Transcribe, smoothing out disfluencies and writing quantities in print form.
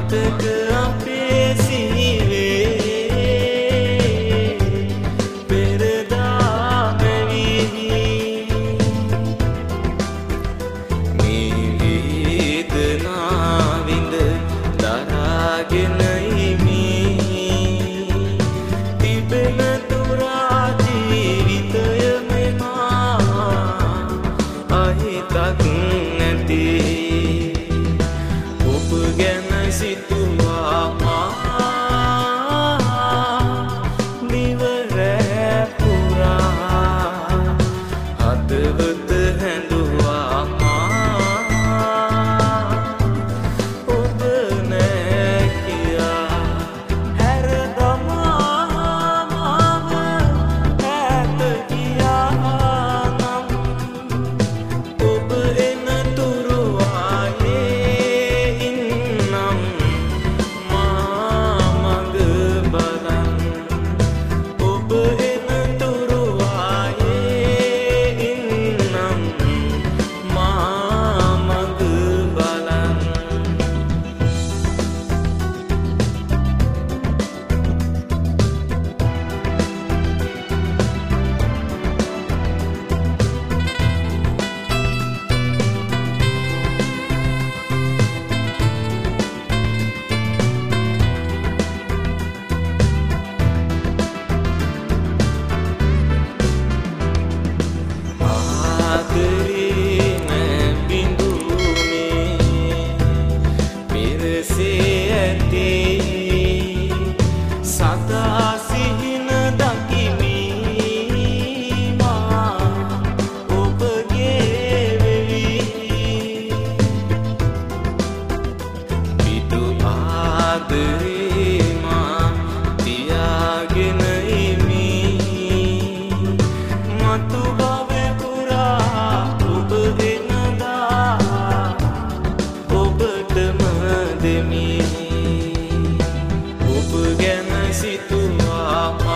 මතක අපේ සිහිවේ පෙරදා මැවිහි මේ වේදනා විඳ දරාගෙන ඉමි තිබෙන තුරා ජීවිතය මෙමා අහිතක් නැති ඔබ ගැන සිතුවා නිවරෑ පුරා හදවත හැඳුවා ඔබ නෑ කියා හැර දමා මම ඈත ගියා නම් ඔබ එනතුරු ආයේ ඉන්නම් මා මඟ බලන් ඔබ එනතුරු ආයේ ඉන්නම් මා මඟ බලන් ආදරේ නැබිඳුනේ පෙරසේ ඇති සදා සිහින දකිමි මා ඔබගේ වෙවි පිටු ආදරේ මා තියාගෙන ඉමි මතු භවය පුරා ඔබ එනදා ඔබටම දෙමි ඔබ ගැන සිතුවා